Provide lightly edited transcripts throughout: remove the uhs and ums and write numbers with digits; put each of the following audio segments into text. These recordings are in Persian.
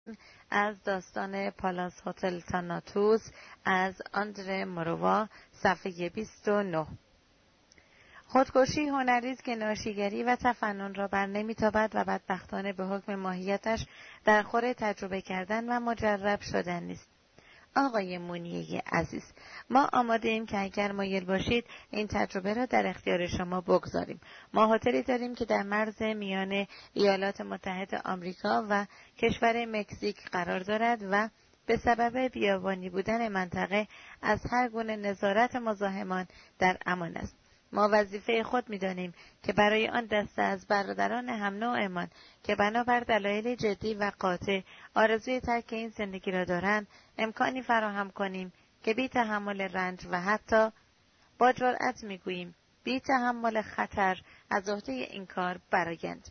از داستان پالاس هتل تاناتوس از آندره موروا، صفحه 29. خودکشی هنری است که ناشیگری و تفنن را بر نمی‌تابد و بدبختانه به حکم ماهیتش در خور تجربه کردن و مجرب شدن نیست. آقای مونیه عزیز، ما آماده ایم که اگر مایل باشید این تجربه را در اختیار شما بگذاریم. ما هتلی داریم که در مرز میان ایالات متحده آمریکا و کشور مکزیک قرار دارد و به سبب بیابانی بودن منطقه از هر گونه نظارت مزاحمان در امان است. ما وظیفه خود می‌دانیم که برای آن دسته از برادران هم نوعمان که بنابر دلایل جدی و قاطع آرزوی ترک این زندگی را دارند امکانی فراهم کنیم که بی تحمل رنج و حتی با جرأت می‌گوییم بی تحمل خطر از عهده این کار برآیند.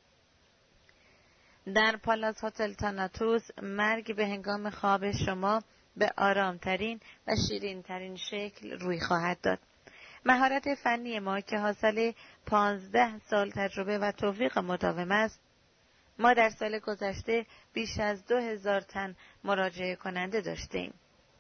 در پالاس هتل تاناتوس مرگ به هنگام خواب شما به آرامترین و شیرینترین شکل روی خواهد داد. مهارت فنی ما که حاصل 15 سال تجربه و توفیق مداوم است، ما در سال گذشته بیش از 2000 تن مراجعه کننده داشتیم.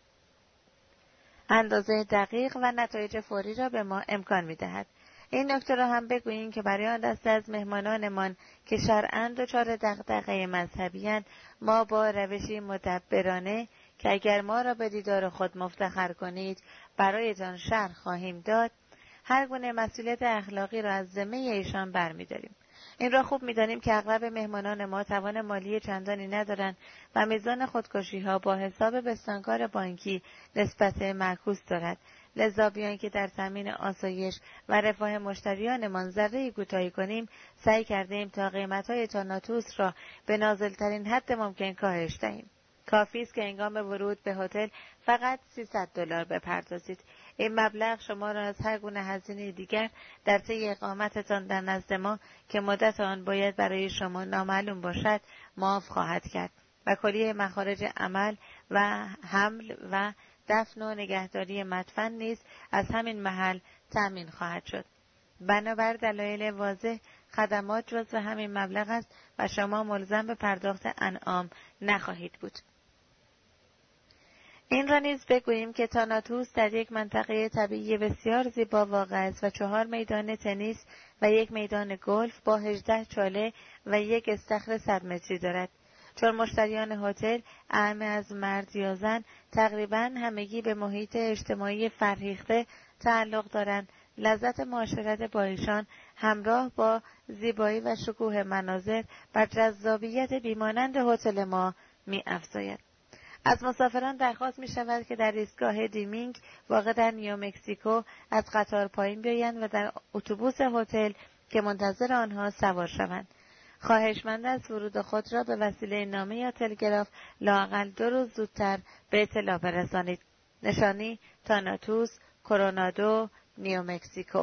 اندازه دقیق و نتایج فوری را به ما امکان می‌دهد. این نکته را هم بگوییم که برای آن دسته از مهمانانمان که شرعاً دچار دغدغه مذهبی‌اند، ما با روشی مدبرانه که اگر ما را به دیدار خود مفتخر کنید برایتان شرح خواهیم داد، هر گونه مسئولیت اخلاقی را از ذمه ایشان برمی‌داریم. این را خوب می‌دانیم که اغلب مهمانان ما توان مالی چندانی ندارند و میزان خودکشی‌ها با حساب بستانکار بانکی نسبت معکوس دارد. لذا بیان که در تامین آسایش و رفاه مشتریانمان ذره‌ای کوتاهی کنیم، سعی کردیم تا قیمت‌های تاناتوس را به نازل‌ترین حد ممکن کاهش دهیم. کافی است که هنگام ورود به هتل فقط $300 بپردازید. این مبلغ شما را از هر گونه هزینه دیگر در طی اقامتتان در نزد ما که مدت آن باید برای شما نامعلوم باشد معاف خواهد کرد و کلیه مخارج عمل و حمل و دفن و نگهداری مدفن نیز از همین محل تأمین خواهد شد. بنابر دلایل واضح خدمات جزو همین مبلغ است و شما ملزم به پرداخت انعام نخواهید بود. این را نیز بگوییم که تاناتوس در یک منطقه طبیعی بسیار زیبا واقع است و 4 میدان تنیس و 1 میدان گلف با 18 چاله و 1 استخر 100 متری دارد. چون مشتریان هتل اعم از مرد یا زن تقریباً همگی به محیط اجتماعی فرهیخته تعلق دارند، لذت معاشرت با ایشان همراه با زیبایی و شکوه مناظر بر جذابیت بیمانند هتل ما می‌افزاید. از مسافران درخواست می شود که در ایستگاه دیمینگ واقع در نیومکسیکو از قطار پایین بیایند و در اتوبوس هتل که منتظر آنها سوار شوند. خواهشمند از ورود خود را به وسیله نامه یا تلگراف لااقل 2 روز زودتر به اطلاع برسانید. نشانی تاناتوس، کورونادو، نیومکسیکو.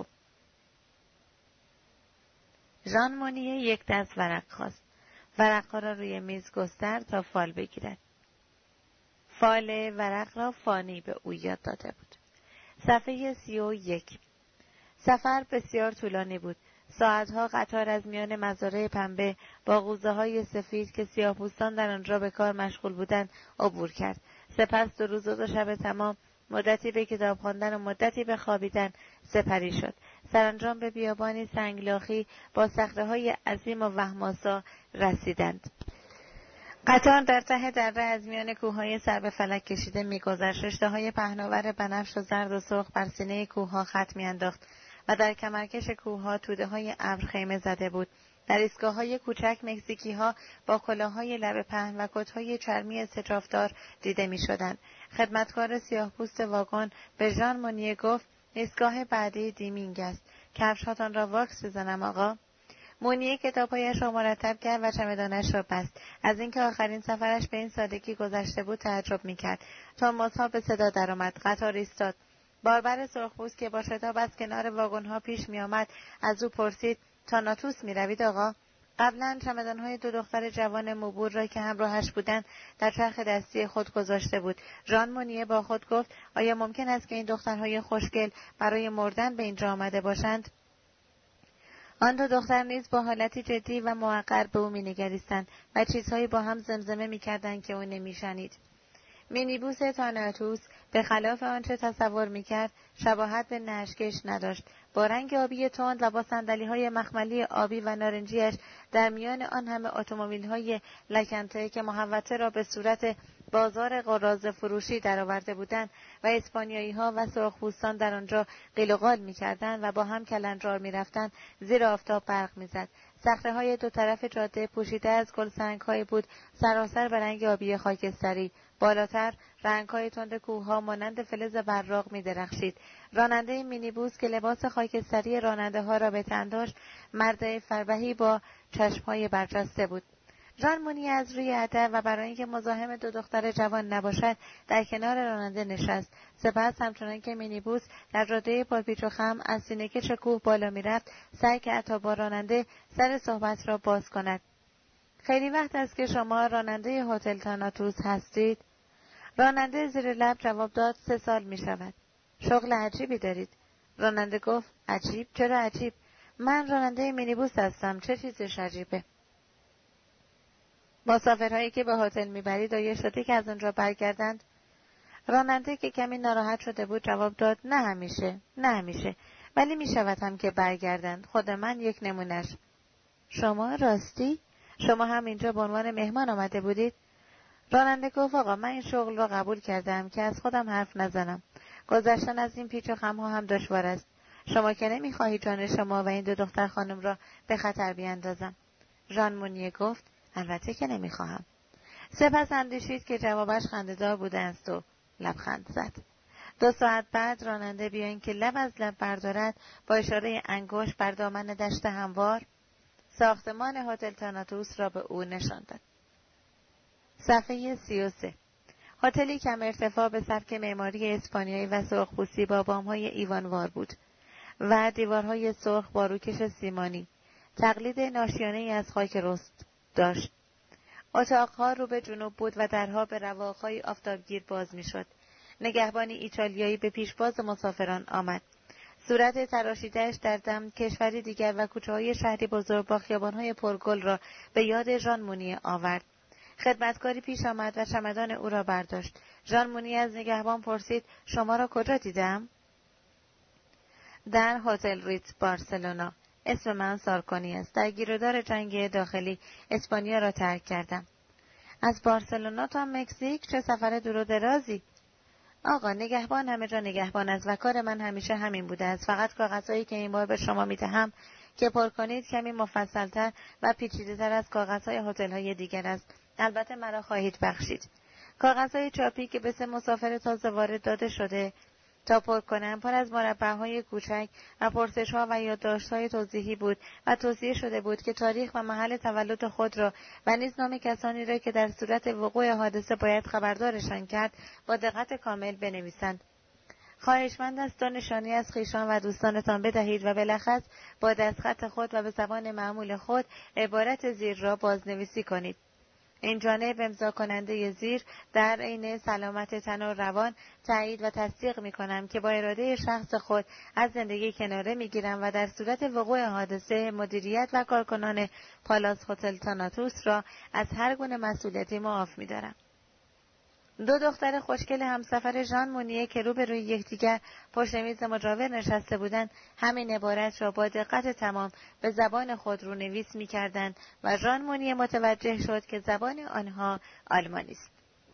ژان مونیه یک دست ورق خواست. ورق‌ها را روی میز گسترد تا فال بگیرد. فال ورق را فانی به او یاد داده بود. صفحه 31. سفر بسیار طولانی بود. ساعتها قطار از میان مزارع پنبه با قوزه‌های سفید که سیاه‌پوستان در آنجا به کار مشغول بودند عبور کرد. سپس 2 روز و 2 شب تمام مدتی به کتاب خواندن و مدتی به خوابیدن سپری شد. سرانجام به بیابانی سنگلاخی با صخره‌های عظیم و وهم‌آسا رسیدند. قطار در ته دره از میان کوههای سر به فلک کشیده می‌گذشت. رشته‌های پهناور بنفش و زرد و سرخ بر سینه کوه‌ها خط می‌انداخت و در کمرکش کوه‌ها توده‌های ابر خیمه زده بود. در ایستگاه‌های کوچک مکزیکی‌ها با کلاه‌های لبه پهن و کت‌های چرمی سجافدار دیده می‌شدند. خدمتکار سیاه‌پوست واگن به ژان مونیه گفت: ایستگاه بعدی دیمینگ است. کفش‌هاتان را واکس بزنم آقا؟ مونیه کتاب‌هایش را مرتب کرد و چمدانش را بست. از اینکه آخرین سفرش به این سادگی گذشته بود تعجب می‌کرد. ترمزها به صدا درآمد. قطار ایستاد. باربر سرخپوست که با شتاب از کنار واگن‌ها پیش می‌آمد از او پرسید: تاناتوس می‌روید آقا؟ قبلا چمدان‌های 2 دختر جوان موبور را که همراهش بودند در چرخ دستی خود گذاشته بود. ژان مونیه با خود گفت: آیا ممکن است که این دخترهای خوشگل برای مردن به اینجا آمده باشند؟ آن دو دختر نیز با حالتی جدی و موقر به او می‌نگریستند و چیزهایی با هم زمزمه می‌کردند که او نمی‌شنید. مینیبوس تاناتوس به خلاف آنچه تصور می‌کرد شباهت به نعشکش نداشت. با رنگ آبی تند و با صندلی‌های مخملی آبی و نارنجیش در میان آن همه اتومبیل‌های لکنته که محوطه را به صورت بازار قراضه فروشی درآورده بودند و اسپانیایی‌ها و سرخپوستان در آنجا قیل و قال می‌کردند و با هم کلنجار می‌رفتند، زیر آفتاب برق می‌زد. صخره‌های دو طرف جاده پوشیده از گلسنگ‌هایی بود سراسر به رنگ آبی خاکستری. بالاتر رنگ‌های تند کوه‌ها مانند فلز براق می‌درخشید. راننده مینیبوس که لباس خاکستری راننده‌ها را به تن داشت، مرد فربهی با چشم‌های برجسته بود. ژان مونیه از روی ادب و برای اینکه مزاحم دو دختر جوان نباشد در کنار راننده نشست. سپس همچنان که مینیبوس در جاده پرپیچ و خم از سینه‌کش کوه بالا می‌رفت، سعی کرد تا با راننده سر صحبت را باز کند. خیلی وقت است که شما راننده هتل تاناتوس هستید؟ راننده زیر لب جواب داد 3 سال می شود. شغل عجیبی دارید. راننده گفت عجیب؟ چرا عجیب؟ من راننده مینیبوس هستم. چه چیزش عجیبه؟ مسافرهایی که به هتل میبرید آیا شده که از آنجا برگردند؟ راننده که کمی ناراحت شده بود جواب داد نه همیشه ولی میشود هم که برگردند. خود من یک نمونهش. شما راستی؟ شما هم اینجا به عنوان مهمان آمده بودید؟ راننده گفت آقا من این شغل را قبول کردم که از خودم حرف نزنم. گذشتن از این پیچ و خم‌ها هم دشوار است. شما که نمیخواهید جان شما و این دو دختر خانم را به خطر بیاندازم. ژان مونیه گفت البته که نمیخواهم. سپس اندیشید که جوابش خنده‌دار بوده است و لبخند زد. 2 ساعت بعد راننده بی آنکه لب از لب بردارد با اشاره انگشت بر دامن دشت هموار ساختمان هتل تاناتوس را به او نشان داد. صفحه 33. هتلی کم ارتفاع به سبک معماری اسپانیایی و سرخپوستی با بام‌های ایوانوار بود و دیوارهای سرخ با روکش سیمانی، تقلید ناشیانه‌ای از خاک رست داشت. اتاقها رو به جنوب بود و درها به رواق‌های آفتابگیر باز می‌شد. نگهبانی ایتالیایی به پیشواز مسافران آمد. صورت تراشیده‌اش در دم کشوری دیگر و کوچه‌های شهری بزرگ با خیابان‌های پرگل را به یاد ژان مونیه آورد. خدمتکاری پیش آمد و چمدان او را برداشت. ژان مونیه از نگهبان پرسید شما را کجا دیدم؟ در هتل ریتز بارسلونا. اسم من سارکونی است. در گیرودار جنگ داخلی اسپانیا را ترک کردم. از بارسلونا تا مکزیک؟ چه سفر دور و درازی! آقا نگهبان همه جا نگهبان است و کار من همیشه همین بوده است. فقط کاغذهایی که این بار به شما میدهم که پر کنید کمی مفصل‌تر و پیچیده‌تر از کاغذهای هتل‌های دیگر است. البته مرا خواهید بخشید. کاغذهای چاپی که به 3 مسافر تازه وارد داده شده تا پر کنم پر از مربع‌های کوچک و پرسش‌ها و یادداشت‌های توضیحی بود و توصیه شده بود که تاریخ و محل تولد خود را و نیز نام کسانی را که در صورت وقوع حادثه باید خبردارشان کرد با دقت کامل بنویسند. خواهشمند است تا نشانی از خویشان و دوستانتان بدهید و بالاخص با دستخط خود و به زبان معمول خود عبارت زیر را بازنویسی کنید. این جانب امضا کننده زیر در عین سلامت تن و روان تایید و تصدیق می‌کنم که با اراده شخص خود از زندگی کناره می‌گیرم و در صورت وقوع حادثه مدیریت و کارکنان پالاس هتل تاناتوس را از هر گونه مسئولیتی معاف می‌دارم. 2 دختر خوشگل همسفر ژان مونیه که روبروی یکدیگر پشت میز مجاور نشسته بودند همین عبارت را با دقت تمام به زبان خود رونویس می‌کردند و ژان مونیه متوجه شد که زبان آنها آلمانی است.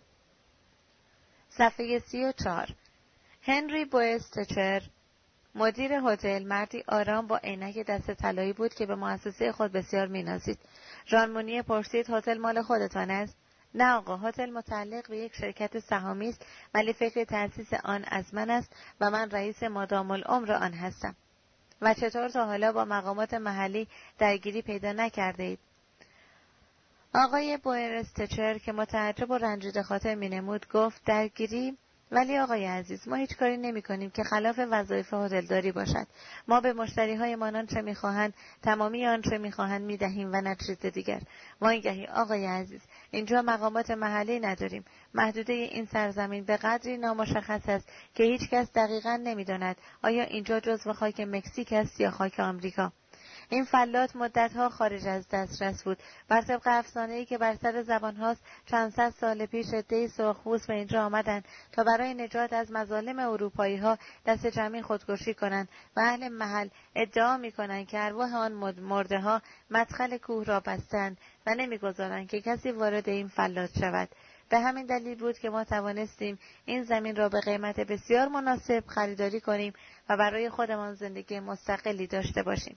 صفحه 34. هنری بوئستچر مدیر هتل مردی آرام با عینک دست طلایی بود که به مؤسسه خود بسیار می‌نازید. ژان مونیه پرسید هتل مال خودتان است؟ نه آقا، هتل متعلق به یک شرکت سهامی است ولی فکر تأسیس آن از من است و من رئیس مادام العمر آن هستم. و چطور تا حالا با مقامات محلی درگیری پیدا نکرده اید؟ آقای بوئرستچر که متعجب و رنجیده خاطر می‌نمود گفت درگیری؟ ولی آقای عزیز ما هیچ کاری نمی کنیم که خلاف وظایف هتلداری باشد. ما به مشتری‌هایمان آنچه می‌خواهند تمامی آنچه می‌خواهند می‌دهیم و نه چیز دیگر. وانگهی آقای عزیز اینجا مقامات محلی نداریم. محدوده این سرزمین به قدری نامشخص است که هیچ کس دقیقاً نمی‌داند آیا اینجا جزو خاک مکزیک است یا خاک آمریکا. این فلات مدتها خارج از دسترس بود. بر طبق افسانه‌ای که بر سر زبان هاست، چند صد سال پیش عده‌ای سرخپوست به اینجا آمدند تا برای نجات از مظالم اروپایی‌ها دست جمعی خودکشی کنند و اهل محل ادعا می‌کنند که ارواح آن مرده‌ها مدخل کوه را بستند و نمی‌گذارند که کسی وارد این فلات شود. به همین دلیل بود که ما توانستیم این زمین را به قیمت بسیار مناسب خریداری کنیم و برای خودمان زندگی مستقلی داشته باشیم.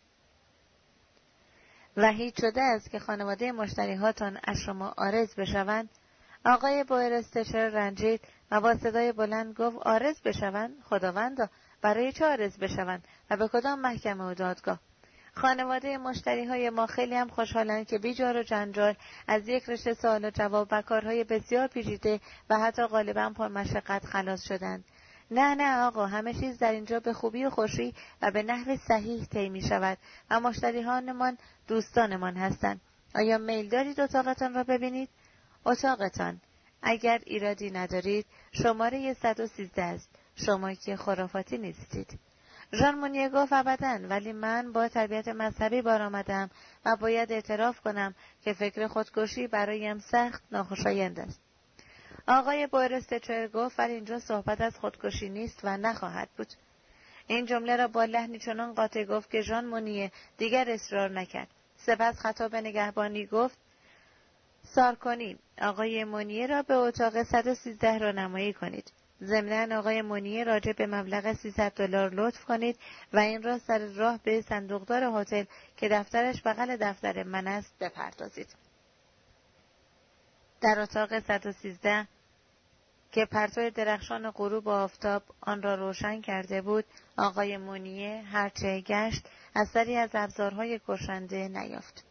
و هیچ شده است که خانواده مشتری‌هاتان از شما عارض بشوند؟ آقای بوئرستشر رنجید و با صدای بلند گفت عارض بشوند؟ خداوندا، برای چه عارض بشوند و به کدام محکمه و دادگاه؟ خانواده مشتری‌های ما خیلی هم خوشحالند که بیجار و جنجال از یک رشته سوال و جواب و کارهای بسیار پیچیده و حتی غالباً پرمشقت خلاص شدند. نه آقا، همه چیز در اینجا به خوبی و خوشی و به نحو صحیح طی می شود و مشتریانمان دوستانمان هستند. آیا میل دارید اتاقتان را ببینید؟ اتاقتان، اگر ایرادی ندارید، شماره 113 است. شما که خرافاتی نیستید. ژان مونیه گفت ابداً، ولی من با تربیت مذهبی بار آمدم و باید اعتراف کنم که فکر خودکشی برایم سخت ناخوشایند است. آقای بوئرستچر گفت ولی اینجا صحبت از خودکشی نیست و نخواهد بود. این جمله را با لحنی چنان قاطع گفت که ژان مونیه دیگر اصرار نکرد. سپس خطاب به نگهبانی گفت سارکونی، آقای مونیه را به اتاق 113 راهنمایی کنید. ضمناً آقای مونیه راجع به مبلغ $300 لطف کنید و این را سر راه به صندوقدار هتل که دفترش بغل دفتر من است بپردازید. در اتاق 113 که پرتو درخشان غروب آفتاب آن را روشن کرده بود، آقای مونیه هرچه گشت اثری از ابزارهای کشنده نیافت.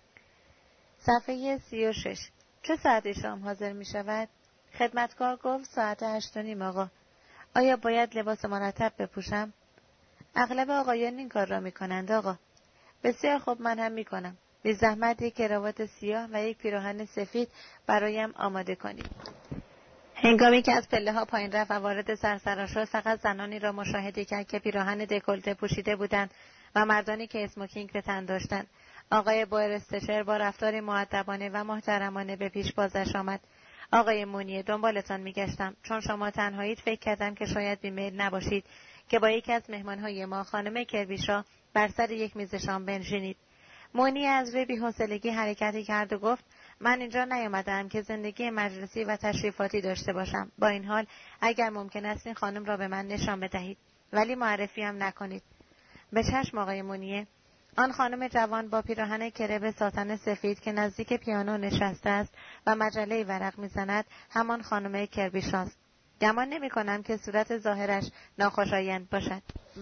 صفحه 36. چه ساعتی شام حاضر می شود؟ خدمتکار گفت ساعت 8:30 آقا. آیا باید لباس مرتب بپوشم؟ اغلب آقایان این کار را می کنند آقا. بسیار خوب، من هم می کنم. بی زحمت یک کراوات سیاه و یک پیراهن سفید برایم آماده کنید. هنگامی که از پله ها پایین رفت و وارد سرسرا شد، فقط زنانی را مشاهده کرد که پیراهن دکولته پوشیده بودند و مردانی که اسموکینگ به تن داشتند. آقای بوئرستچر با رفتاری مؤدبانه و محترمانه به پیش بازش آمد. آقای مونیه، دنبالتان میگشتم. چون شما تنهایید فکر کردم که شاید بیمیل نباشید که با یکی از مهمانهای ما، خانم کربیشا، بر سر یک میز شام بنشینید. مونیه از روی بی‌حوصلگی حرکتی کرد و گفت من اینجا نیامدم که زندگی مجلسی و تشریفاتی داشته باشم. با این حال اگر ممکن است این خانم را به من نشان بدهید، ولی معرفی هم نکنید. به چشم آقای مونیه. آن خانم جوان با پیراهن کره ساتن سفید که نزدیک پیانو نشسته است و مجله ورق میزند همان خانم کربیشاست. گمان نمی‌کنم که صورت ظاهرش ناخوشایند باشد.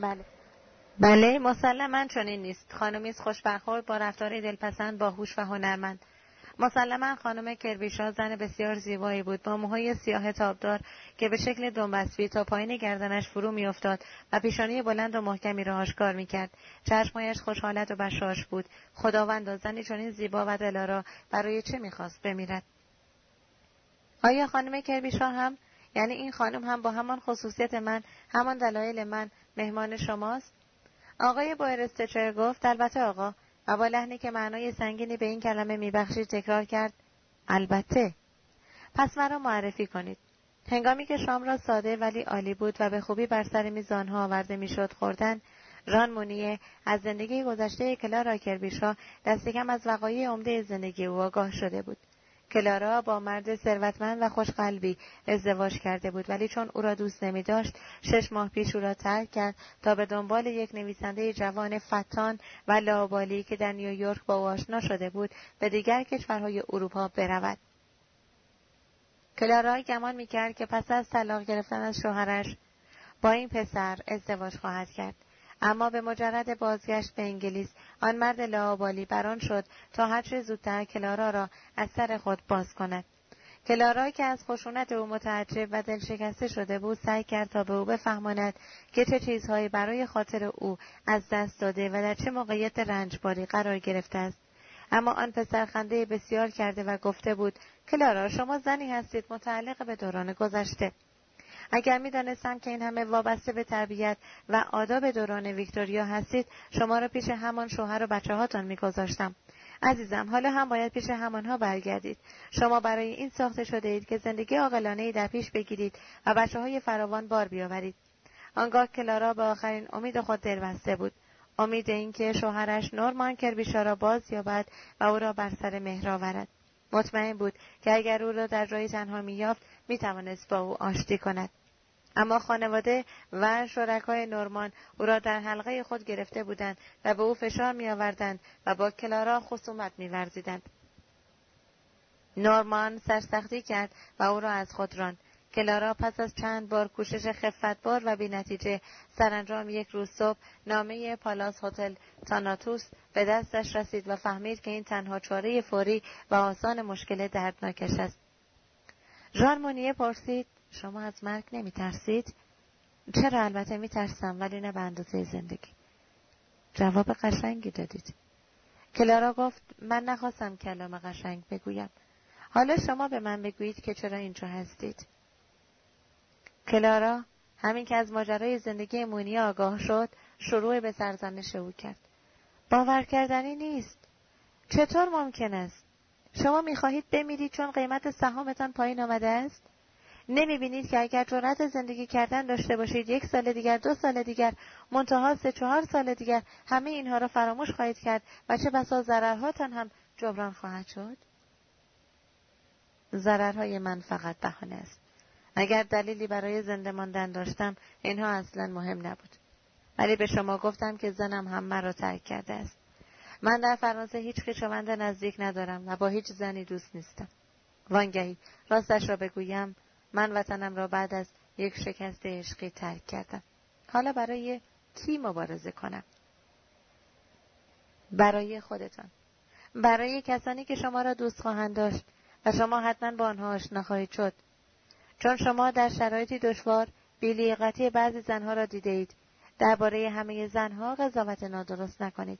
بله، مسلماً چنین نیست. خانمی است خوش برخورد، با رفتاری دلپسند، باهوش و هنرمند. مسلماً خانم کربیشا زن بسیار زیبایی بود، با موهای سیاه تابدار که به شکل دنبسبی تا پایین گردنش فرو میافتاد و پیشانی بلند و محکمی را آشکار میکرد. چشمایش خوشحالت و بشاش بود. خداوندا، زنی چنین زیبا و دلارا برای چه میخواست بمیرد؟ آیا خانم کربیشا هم، یعنی این خانم هم با همان خصوصیت من، همان دلایل من، مهمان شماست؟ آقای بوئرستچر گفت البته آقا، و با لحنی که معنای سنگینی به این کلمه میبخشید تکرار کرد البته. پس مرا معرفی کنید. هنگامی که شام را ساده ولی عالی بود و به خوبی بر سر میز آنها آورده میشد خوردن، ژان مونیه از زندگی گذشته کلارا کربیشا دست کم از وقایع عمده زندگی او آگاه شده بود. کلارا با مرد ثروتمند و خوشقلبی ازدواج کرده بود، ولی چون او را دوست نمی داشت 6 ماه پیش او را ترک کرد تا به دنبال یک نویسنده جوان فتان و لاابالی که در نیویورک با او آشنا شده بود به دیگر کشورهای اروپا برود. کلارا گمان می‌کرد که پس از طلاق گرفتن از شوهرش با این پسر ازدواج خواهد کرد، اما به مجرد بازگشت به انگلیس آن مرد لاابالی بران شد تا هرچه زودتر کلارا را از سر خود باز کند. کلارا که از خشونت او متعجب و دلشکسته شده بود سعی کرد تا به او بفهماند که چه چیزهایی برای خاطر او از دست داده و در چه موقعیت رنجباری قرار گرفته است. اما آن پسر خنده بسیار کرده و گفته بود کلارا، شما زنی هستید متعلق به دوران گذشته. اگر می‌دانستم که این همه وابسته به تربیت و آداب دوران ویکتوریا هستید، شما را پیش همان شوهر و بچه‌هاتان می‌گذاشتم. عزیزم، حالا هم باید پیش همانها برگردید. شما برای این ساخته شده اید که زندگی عاقلانه‌ای در پیش بگیرید و بچه‌های فراوان بار بیاورید. آنگاه کلارا به آخرین امید خود دلبسته بود. امید اینکه شوهرش نورمان کربیشا را باز یابد و او را بر سر مهر آورد. مطمئن بود که اگر او را در جایی تنها می‌یافت، می‌توانست با او آشتی کند. اما خانواده و شرکای نورمان او را در حلقه خود گرفته بودند و به او فشار می‌آوردند و با کلارا خصومت می‌ورزیدند. نورمان سرسختی کرد و او را از خود راند. کلارا پس از چند بار کوشش خفتبار و بی‌نتیجه سرانجام یک روز صبح نامه پالاس هتل تاناتوس به دستش رسید و فهمید که این تنها چاره فوری و آسان مشکل دردناکش است. ژان مونیه پرسید: شما از مرگ نمی ترسید؟ چرا؟ البته می ترسم، ولی نه به اندازه زندگی. جواب قشنگی دادید. کلارا گفت: من نخواستم کلام قشنگ بگویم. حالا شما به من بگویید که چرا اینجا هستید. کلارا همین که از ماجرای زندگی مونیه آگاه شد، شروع به سرزنش او کرد. باور کردنی نیست. چطور ممکن است؟ شما می‌خواهید بمیرید چون قیمت سهامتان پایین آمده است؟ نمی‌بینید که اگر جرأت زندگی کردن داشته باشید 1 سال دیگر، 2 سال دیگر، منتها 3-4 سال دیگر همه اینها را فراموش خواهید کرد و چه بسا ضررهاتان هم جبران خواهد شد؟ ضررهای من فقط بهانه است. اگر دلیلی برای زنده ماندن داشتم، اینها اصلا مهم نبود. ولی به شما گفتم که زنم هم مرا ترک کرده است. من در فرانسه هیچ خویشاوند نزدیک ندارم و با هیچ زنی دوست نیستم. وانگهی راستش را بگویم، من وطنم را بعد از یک شکست عشقی ترک کردم. حالا برای کی مبارزه کنم؟ برای خودتان. برای کسانی که شما را دوست خواهند داشت و شما حتما با آنها آشنا خواهید شد. چون شما در شرایطی دشوار بی‌لیاقتی بعضی زنها را دیدید، درباره همه زنها قضاوت نادرست نکنید.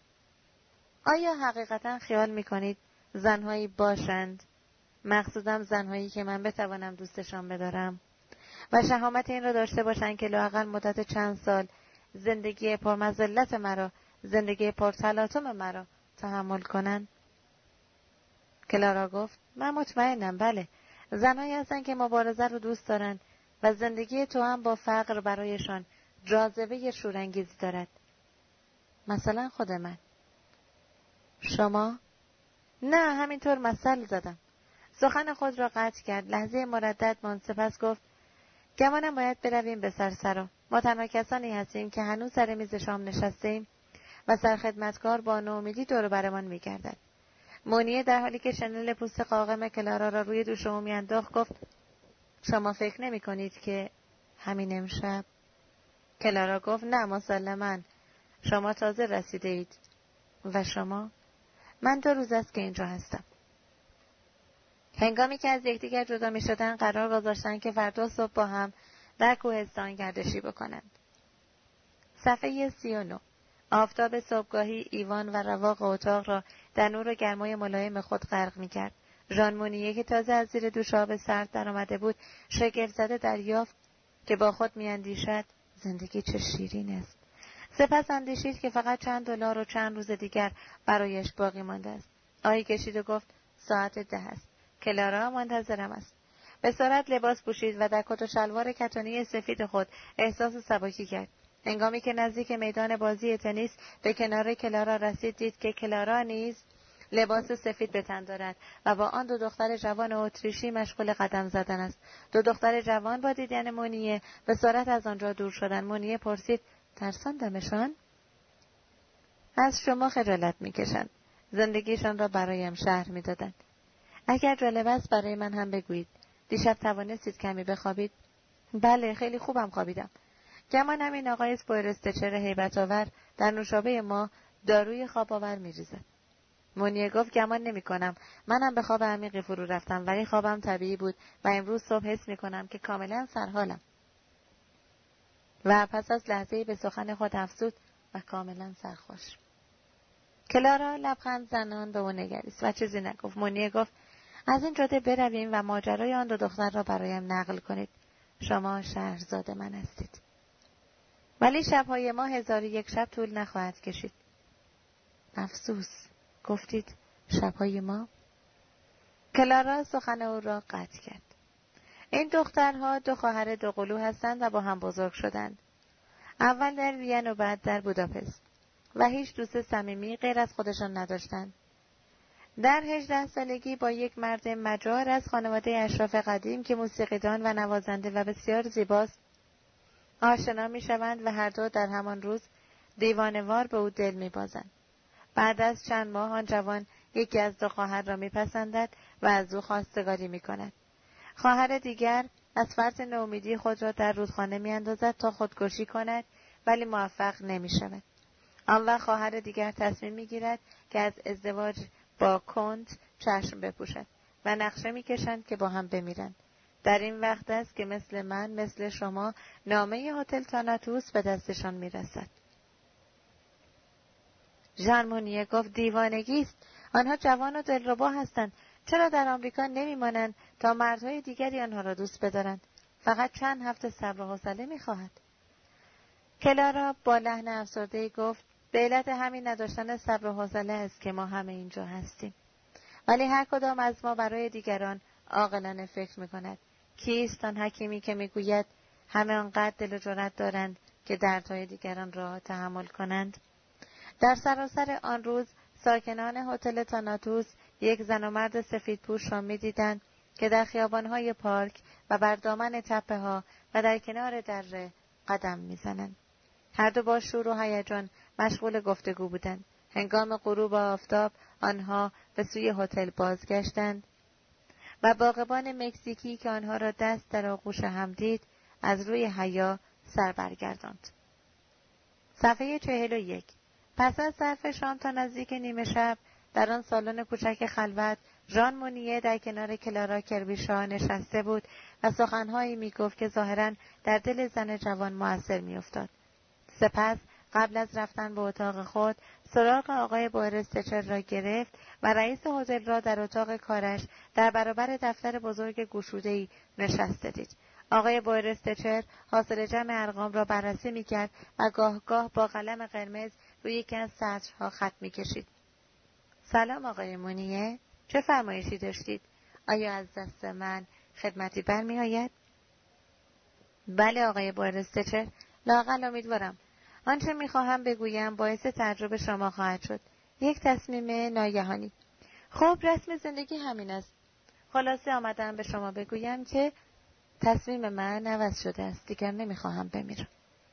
آیا حقیقتا خیال می‌کنید زنهایی باشند، مقصودم زنهایی که من بتوانم دوستشان بدارم و شهامت این را داشته باشند که لااقل مدت چند سال زندگی پرمذلت مرا، زندگی پرتلاطم مرا تحمل کنند؟ کلارا گفت: من مطمئنم، بله. زنهایی هستند که مبارزه رو دوست دارند و زندگی تو هم با فقر برایشان جاذبه شورانگیزی دارد. مثلا خود من. شما؟ نه، همینطور مثل زدم. سخن خود را قطع کرد. لحظه مردد ماند، سپس گفت: گمانم باید برویم به سرسرا. ما تنها کسانی هستیم که هنوز سر میز شام نشستیم و سرخدمتکار با نومیدی دور برمان می‌گردد. مونیه در حالی که شنل پوست قاقم کلارا را روی دوش او میانداخت گفت: شما فکر نمی کنید که همین امشب؟ کلارا گفت: نه مسلماً، شما تازه رسیده اید. و شما؟ من 2 روز است که اینجا هستم. هنگامی که از یکدیگر جدا می شدن قرار گذاشتن که فردا صبح با هم در کوهستان گردشی بکنند. صفحه 39. آفتاب صبحگاهی ایوان و رواق اتاق را در نور و گرمای ملایم خود غرق می کرد. ژان مونیه که تازه از زیر دوش آب سرد در آمده بود، شگفت زده دریافت که با خود می اندیشد زندگی چه شیرین است. سپس اندیشید که فقط چند دلار و چند روز دیگر برایش باقی مانده است. آهی کشید و گفت: ساعت 10 است. کلارا منتظرم است. به سرعت لباس پوشید و در کت و شلوار کتانی سفید خود احساس سبکی کرد. هنگامی که نزدیک میدان بازی تنیس به کنار کلارا رسید، دید که کلارا نیز لباس سفید به تن دارد و با آن 2 دختر جوان اتریشی مشغول قدم زدن است. 2 دختر جوان با دیدن مونیه به سرعت از آنجا دور شدند. مونیه پرسید: ترساندمشان؟ از شما خجالت می‌کشند. زندگیشان را برایم شرح می‌دادند. اگر جالب است برای من هم بگویید. دیشب توانستید کمی بخوابید؟ بله، خیلی خوبم خوابیدم. گمان همین آقای اسپویرستچر هیبت‌آور در نوشابه ما داروی خواب آور می‌ریزد. مونیه گفت: گمان نمی‌کنم. منم به خواب عمیقی فرو رفتم، ولی خوابم طبیعی بود و امروز صبح حس می‌کنم که کاملا سرحالم. و پس از لحظه‌ای به سخن خود افزود: و کاملا سرخوش. کلارا لبخند زنان به او نگریست و چیزی نگفت. مونیه گفت: از این جاده برویم و ماجرای آن 2 دختر را برایم نقل کنید. شما شهرزاد من هستید. ولی شبهای ما 1001 شب طول نخواهد کشید. افسوس، گفتید شبهای ما؟ کلارا سخن او را قطع کرد. این دخترها 2 خواهر دوقلو هستند و با هم بزرگ شدند. اول در وین و بعد در بوداپست و هیچ دوست صمیمی غیر از خودشان نداشتند. در 18 سالگی با یک مرد مجار از خانواده اشراف قدیم که موسیقیدان و نوازنده و بسیار زیباست آشنا می‌شوند و هر دو در همان روز دیوانه‌وار به او دل می‌بازند. بعد از چند ماه آن جوان یکی از 2 خواهر را می‌پسندد و از او خواستگاری می‌کند. خواهر دیگر از فرط نومیدی خود را در رودخانه می‌اندازد تا خودکشی کند ولی موفق نمی‌شود. آن وقت خواهر دیگر تصمیم می‌گیرد که از ازدواج با کنت چشم بپوشد و نقشه می‌کشند که با هم بمیرند. در این وقت است که مثل من، مثل شما، نامه هتل تاناتوس به دستشان می‌رسد. ژان مونیه گفت دیوانگی است. آنها جوان و دلربا هستند. چرا در آمریکا نمی‌مانند تا مردهای دیگری آنها را دوست بدارند؟ فقط چند هفته صبر و حوصله می‌خواهد. کلارا با لحن افسرده‌ای گفت به علت همین نداشتن صبر و حوصله است که ما همه اینجا هستیم. ولی هر کدام از ما برای دیگران عاقلانه فکر می‌کند. کیست آن حکیمی که می‌گوید همه آنقدر دل و جرأت دارند که دردهای دیگران را تحمل کنند؟ در سراسر آن روز ساکنان هتل تاناتوس یک زن و مرد سفیدپوش را می‌دیدند که در خیابان‌های پارک و بر دامن تپه‌ها و در کنار دره قدم می‌زنند. هر دو با شور و هیجان مشغول گفتگو بودند. هنگام غروب آفتاب آنها به سوی هتل بازگشتند و باغبان مکزیکی که آنها را دست در آغوش هم دید از روی حیا سر برگرداند. صفحه 41. پس از صرف شام تا نزدیک نیمه شب در آن سالن کوچک خلوت ژان مونیه در کنار کلارا کربیشا نشسته بود و سخنهایی میگفت که ظاهراً در دل زن جوان مؤثر میافتاد. سپس قبل از رفتن به اتاق خود سراغ آقای بوئرستچر را گرفت و رئیس هتل را در اتاق کارش در برابر دفتر بزرگ گشوده‌ای نشسته دید. آقای بوئرستچر حاصل جمع ارقام را بررسی می‌کرد و گاه با قلم قرمز روی یکی از سطرها خط می‌کشید. سلام آقای مونیه، چه فرمایشی داشتید؟ آیا از دست من خدمتی برمی‌آید؟ بله آقای بوئرستچر، لااقل امیدوارم. آنچه می‌خواهم بگویم باعث تعجب شما خواهد شد. یک تصمیم ناگهانی. خب رسم زندگی همین است. خلاصه آمدم به شما بگویم که تصمیم من عوض شده است. دیگر نمی‌خواهم بمیرم.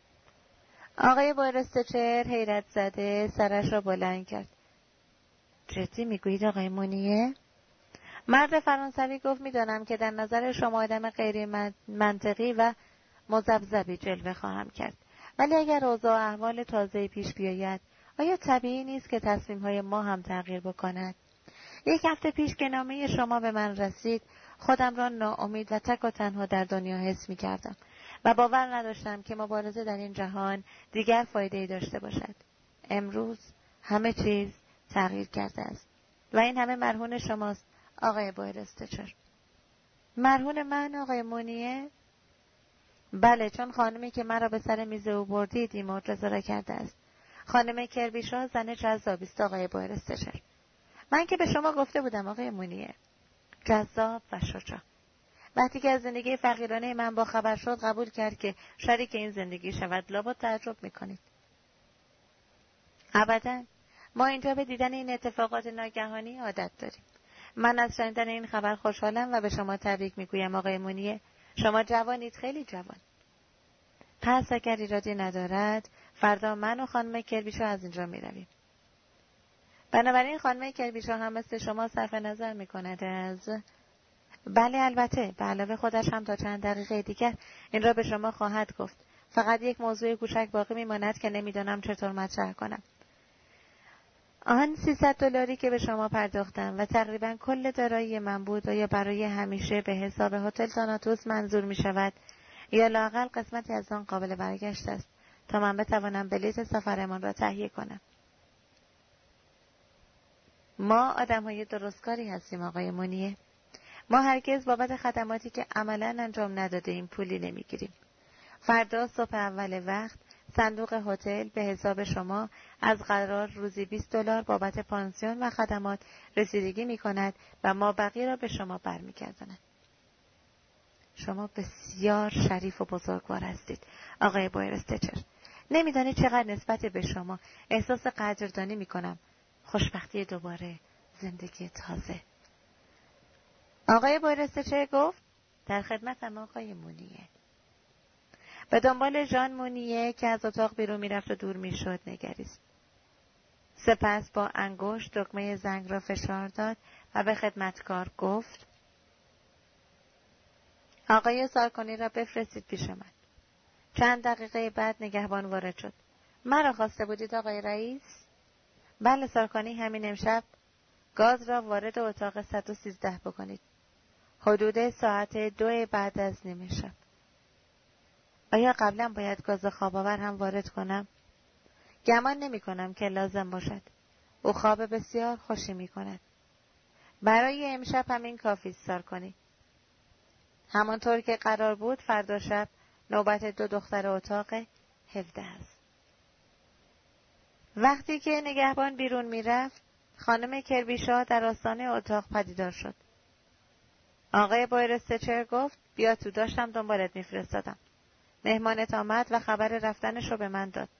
آقای بوئرستچر حیرت زده سرش را بلند کرد. جدی میگویید آقای مونیه؟ مرد فرانسوی گفت میدانم که در نظر شما آدم غیر منطقی و مذبذبی جلوه خواهم کرد. ولی اگر اوضاع و احوال تازه‌ای پیش بیاید، آیا طبیعی نیست که تصمیم‌های ما هم تغییر بکند؟ 1 هفته پیش که نامه شما به من رسید، خودم را ناامید و تک و تنها در دنیا حس می‌کردم و باور نداشتم که مبارزه در این جهان دیگر فایده‌ای داشته باشد. امروز همه چیز تغییر کرده است و این همه مرهون شماست آقای بوئرستچر. مرهون من آقای مونیه؟ بله، چون خانمی که مرا به سر میز او بردید این معجزه را کرده است. خانم کربیشا زن جذابی است آقای بوئرستچر. من که به شما گفته بودم آقای مونیه، جذاب و شجاع. وقتی که از زندگی فقیرانه من با خبر شد قبول کرد که شریک این زندگی شود. لابد تعجب میکنید. ابداً، ما اینجا به دیدن این اتفاقات ناگهانی عادت داریم. من از شنیدن این خبر خوشحالم و به شما تبریک میگویم آقای مونیه. شما جوانید، خیلی جوان. پس اگر ایرادی ندارد فردا من و خانم کربیشا از اینجا میرویم. بنابراین خانم کربیشا هم مثل شما صرف نظر میکند از... بله البته، به علاوه خودش هم تا چند دقیقه دیگر این را به شما خواهد گفت. فقط یک موضوع کوچک باقی میماند که نمیدانم چطور مطرح کنم. آن $300 که به شما پرداختم و تقریبا کل دارایی من بود یا برای همیشه به حساب هتل تاناتوس منظور می شود یا لااقل قسمتی از آن قابل برگشت است تا من بتوانم بلیط سفرمان را تهیه کنم. ما آدم‌های درستکاری هستیم آقای مونیه. ما هرگز بابت خدماتی که عملاً انجام نداده ایم پولی نمیگیریم. فردا صبح اول وقت صندوق هتل به حساب شما از قرار روزی $20 بابت پانسیون و خدمات رسیدگی می کند و ما بقیه را به شما برمیگرداند. شما بسیار شریف و بزرگوار هستید آقای بویرستچر. نمیدانی چقدر نسبت به شما احساس قدردانی می کنم. خوشبختی دوباره، زندگی تازه. آقای بویرستچر گفت در خدمتم آقای مونیه. به دنبال ژان مونیه که از اتاق بیرون میرفت و دور میشد نگریست. سپس با انگشت دکمه زنگ را فشار داد و به خدمتکار گفت آقای سارکونی را بفرستید پیش من. چند دقیقه بعد نگهبان وارد شد. مرا خواسته بودید آقای رئیس؟ بله سارکونی، همین امشب گاز را وارد اتاق 113 بکنید. حدود ساعت 2 بعد از نیمه شب. آیا قبلا باید گاز خواب‌آور هم وارد کنم؟ گمان نمی کنم که لازم باشد. او خواب بسیار خوشی می کند. برای امشب همین کافی است سارکونی. همانطور که قرار بود فردا شب نوبت 2 دختر اتاق 17 است. وقتی که نگهبان بیرون می رفت خانم کربیشا در آستانه اتاق پدیدار شد. آقای بویرستچر گفت بیا تو، داشتم دنبالت می فرستادم. مهمانت آمد و خبر رفتنش رو به من داد.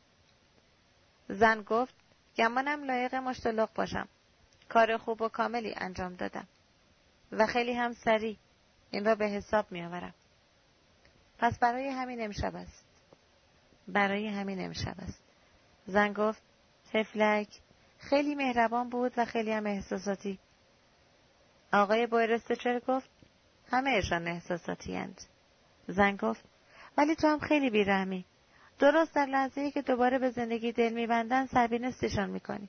زن گفت گمانم لایق مشتلق باشم. کار خوب و کاملی انجام دادم و خیلی هم سریع. این را به حساب می آورم. پس برای همین امشب است. برای همین امشب است. زن گفت تفلک خیلی مهربان بود و خیلی هم احساساتی. آقای بویرستچر گفت همه اشان احساساتی اند. زن گفت ولی تو هم خیلی بیرحمی. درست در لحظه‌ای که دوباره به زندگی دل می‌بندن سربینستشان می‌کنی.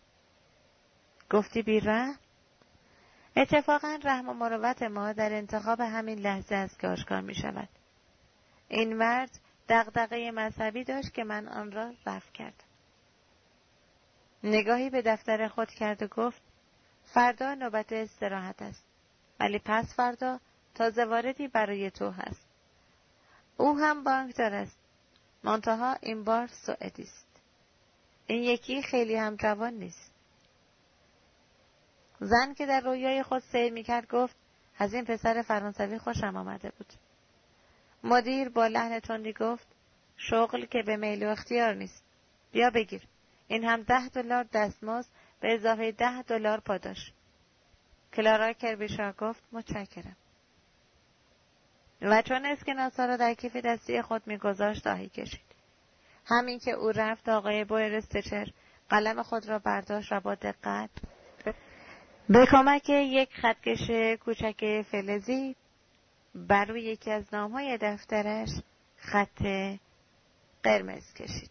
گفتی بیرحم؟ اتفاقاً رحم و مروت ما در انتخاب همین لحظه است که آشکار می‌شود. این مرد دغدغه مذهبی داشت که من آن را رفع کردم. نگاهی به دفتر خود کرد و گفت فردا نوبت استراحت است. ولی پس فردا تازه واردی برای تو هست. او هم بانکدار است. منتها این بار سوئدی است. این یکی خیلی هم جوان نیست. زن که در رویای خود سیر می‌کرد گفت از این پسر فرانسوی خوشم آمده بود. مدیر با لحن تندی گفت شغل که به میل و اختیار نیست. بیا بگیر. این هم $10 دستمزد به اضافه $10 پاداش. کلارا کربیشا گفت متشکرم. و چون اسکناس‌ها را در کیف دستی خود می‌گذاشت آهی کشید. همین که او رفت آقای بویرستچر قلم خود را برداشت و با دقت به کمک یک خطکش کوچک فلزی بر روی یکی از نام‌های دفترش خط قرمز کشید.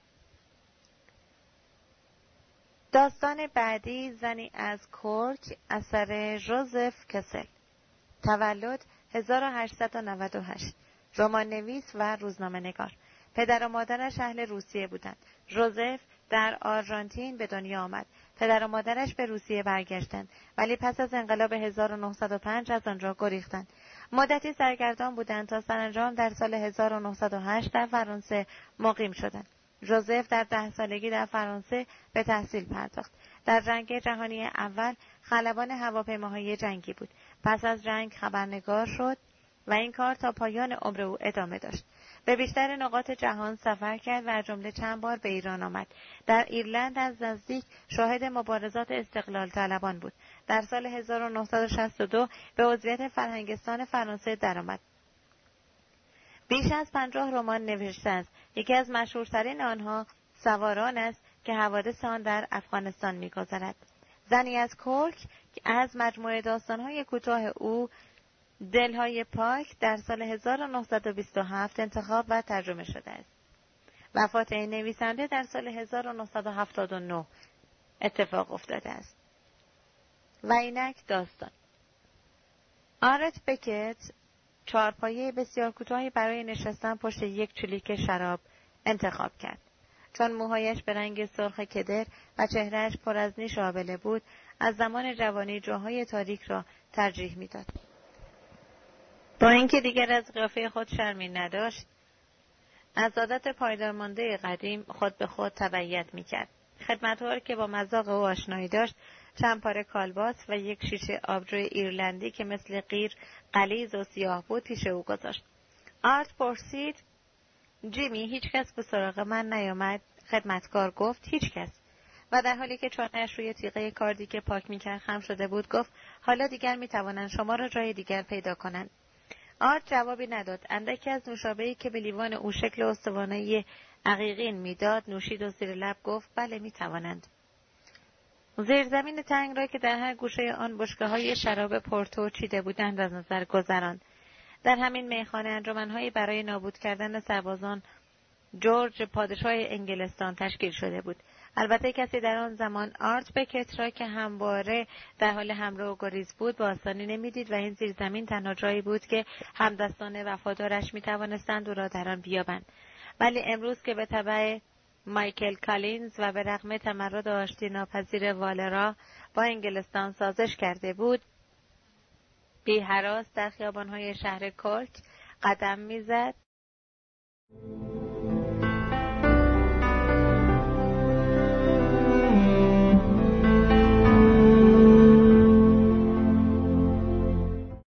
داستان بعدی زنی از کورک اثر ژوزف کسل. تولد 1898. رمان نویس و روزنامه نگار. پدر و مادرش اهل روسیه بودند. ژوزف در آرژانتین به دنیا آمد. پدر و مادرش به روسیه برگشتند ولی پس از انقلاب 1905 از آنجا گریختند. مدتی سرگردان بودند تا سرانجام در سال 1908 در فرانسه مقیم شدند. ژوزف در 10 سالگی در فرانسه به تحصیل پرداخت. در جنگ جهانی اول خلبان هواپیماهای جنگی بود. پس از جنگ خبرنگار شد و این کار تا پایان عمر او ادامه داشت. به بیشتر نقاط جهان سفر کرد و از جمله چند بار به ایران آمد. در ایرلند از نزدیک شاهد مبارزات استقلال طلبان بود. در سال 1962 به عضویت فرهنگستان فرانسه درآمد. بیش از 50 رمان نوشته است. یکی از مشهورترین آنها سواران است که حوادث آن در افغانستان می‌گذرد. زنی از کورک از مجموعه داستان‌های کوتاه او دلهای پاک در سال 1927 انتخاب و ترجمه شده است. وفات این نویسنده در سال 1979 اتفاق افتاده است. و اینک داستان. آرت بکت چارپایه بسیار کوتاهی برای نشستن پشت یک چلیک شراب انتخاب کرد. چون موهایش به رنگ سرخ کدر و چهرهش پر از نیش آبله بود، از زمان جوانی جاهای تاریک را ترجیح میداد. با اینکه دیگر از قیافه خود شرمی نداشت، از عادت پایدار مانده قدیم خود به خود تبعیت میکرد. خدمتکار که با مذاق او آشنایی داشت چند پاره کالباس و یک شیشه آبجوی ایرلندی که مثل قیر غلیظ و سیاه بود پیش او گذاشت. آرت پرسید: جیمی، هیچ کس به سراغ من نیامد؟ خدمتکار گفت: هیچ کس. و در حالی که چانه‌اش روی تیغه کاردی که پاک میکرد خم شده بود گفت: حالا دیگر میتوانند شما را جای دیگر پیدا کنند. آرت جوابی نداد. اندکی از نوشابه‌ای که به لیوان او شکل استوانه عقیقین میداد نوشید و زیر لب گفت: بله میتوانند. زیرزمین تنگ را که در هر گوشه آن بشکه‌های شراب پورتو چیده بودند از نظر گذراند. در همین میخانه انجمن‌هایی برای نابود کردن سربازان جورج پادشاه انگلستان تشکیل شده بود. البته کسی در آن زمان آرت بکت را که همواره در حال حمله و گریز بود با آسانی نمیدید و این زیرزمین تنها جایی بود که همدستان وفادارش میتوانستند او را در آن بیابند. ولی امروز که به تبع مایکل کالینز و به رغم تمرد آشتی ناپذیر والرا با انگلستان سازش کرده بود، بی هراس در خیابان‌های شهر کورک قدم میزد